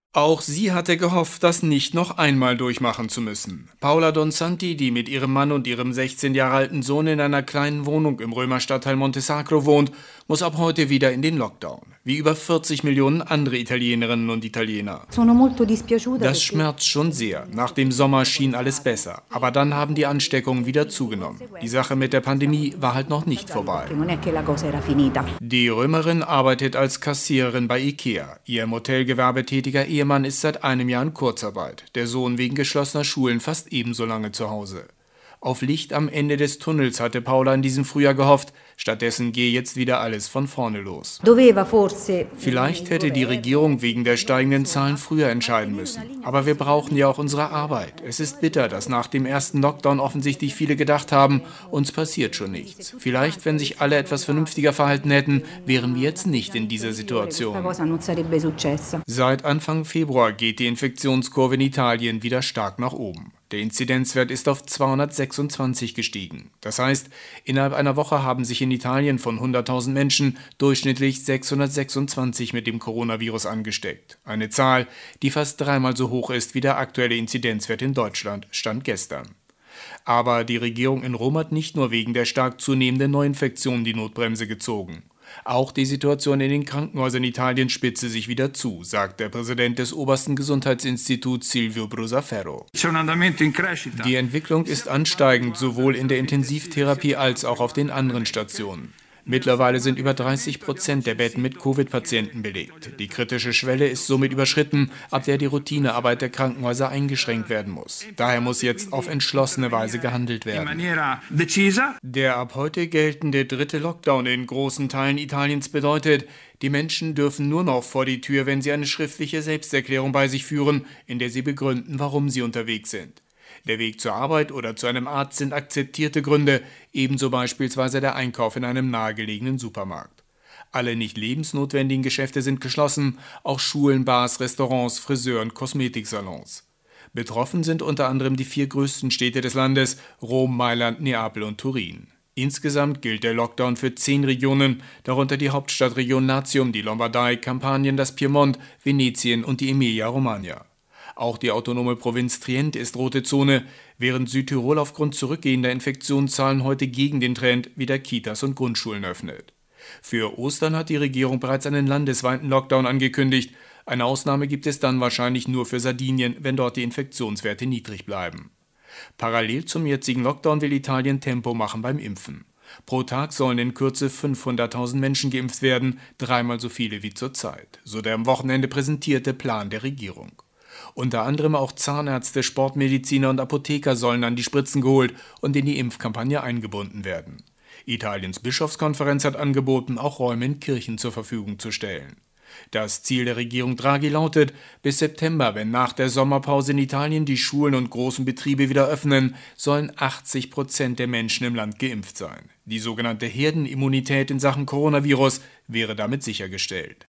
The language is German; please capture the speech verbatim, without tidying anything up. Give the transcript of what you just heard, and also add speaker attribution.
Speaker 1: Auch sie hatte gehofft, das nicht noch einmal durchmachen zu müssen. Paola Donsanti, die mit ihrem Mann und ihrem sechzehn Jahre alten Sohn in einer kleinen Wohnung im Römerstadtteil Monte Sacro wohnt, muss ab heute wieder in den Lockdown. Wie über vierzig Millionen andere Italienerinnen und Italiener. Das schmerzt schon sehr. Nach dem Sommer schien alles besser. Aber dann haben die Ansteckungen wieder zugenommen. Die Sache mit der Pandemie war halt noch nicht vorbei. Die Römerin arbeitet als Kassiererin bei Ikea. Ihr im Hotelgewerbe tätiger Ehemann ist seit einem Jahr in Kurzarbeit. Der Sohn wegen geschlossener Schulen fast ebenso lange zu Hause. Auf Licht am Ende des Tunnels hatte Paola in diesem Frühjahr gehofft. Stattdessen gehe jetzt wieder alles von vorne los. Vielleicht hätte die Regierung wegen der steigenden Zahlen früher entscheiden müssen. Aber wir brauchen ja auch unsere Arbeit. Es ist bitter, dass nach dem ersten Lockdown offensichtlich viele gedacht haben, uns passiert schon nichts. Vielleicht, wenn sich alle etwas vernünftiger verhalten hätten, wären wir jetzt nicht in dieser Situation. Seit Anfang Februar geht die Infektionskurve in Italien wieder stark nach oben. Der Inzidenzwert ist auf zweihundertsechsundzwanzig gestiegen. Das heißt, innerhalb einer Woche haben sich in Italien von hunderttausend Menschen durchschnittlich sechshundertsechsundzwanzig mit dem Coronavirus angesteckt. Eine Zahl, die fast dreimal so hoch ist wie der aktuelle Inzidenzwert in Deutschland, stand gestern. Aber die Regierung in Rom hat nicht nur wegen der stark zunehmenden Neuinfektionen die Notbremse gezogen. Auch die Situation in den Krankenhäusern Italiens spitze sich wieder zu, sagt der Präsident des obersten Gesundheitsinstituts Silvio Brusaferro. Die Entwicklung ist ansteigend, sowohl in der Intensivtherapie als auch auf den anderen Stationen. Mittlerweile sind über dreißig Prozent der Betten mit Covid-Patienten belegt. Die kritische Schwelle ist somit überschritten, ab der die Routinearbeit der Krankenhäuser eingeschränkt werden muss. Daher muss jetzt auf entschlossene Weise gehandelt werden. Der ab heute geltende dritte Lockdown in großen Teilen Italiens bedeutet, die Menschen dürfen nur noch vor die Tür, wenn sie eine schriftliche Selbsterklärung bei sich führen, in der sie begründen, warum sie unterwegs sind. Der Weg zur Arbeit oder zu einem Arzt sind akzeptierte Gründe, ebenso beispielsweise der Einkauf in einem nahegelegenen Supermarkt. Alle nicht lebensnotwendigen Geschäfte sind geschlossen, auch Schulen, Bars, Restaurants, Friseur- und Kosmetiksalons. Betroffen sind unter anderem die vier größten Städte des Landes, Rom, Mailand, Neapel und Turin. Insgesamt gilt der Lockdown für zehn Regionen, darunter die Hauptstadtregion Latium, die Lombardei, Kampanien, das Piemont, Venetien und die Emilia-Romagna. Auch die autonome Provinz Trient ist rote Zone, während Südtirol aufgrund zurückgehender Infektionszahlen heute gegen den Trend wieder Kitas und Grundschulen öffnet. Für Ostern hat die Regierung bereits einen landesweiten Lockdown angekündigt. Eine Ausnahme gibt es dann wahrscheinlich nur für Sardinien, wenn dort die Infektionswerte niedrig bleiben. Parallel zum jetzigen Lockdown will Italien Tempo machen beim Impfen. Pro Tag sollen in Kürze fünfhunderttausend Menschen geimpft werden, dreimal so viele wie zurzeit, so der am Wochenende präsentierte Plan der Regierung. Unter anderem auch Zahnärzte, Sportmediziner und Apotheker sollen an die Spritzen geholt und in die Impfkampagne eingebunden werden. Italiens Bischofskonferenz hat angeboten, auch Räume in Kirchen zur Verfügung zu stellen. Das Ziel der Regierung Draghi lautet, bis September, wenn nach der Sommerpause in Italien die Schulen und großen Betriebe wieder öffnen, sollen achtzig Prozent der Menschen im Land geimpft sein. Die sogenannte Herdenimmunität in Sachen Coronavirus wäre damit sichergestellt.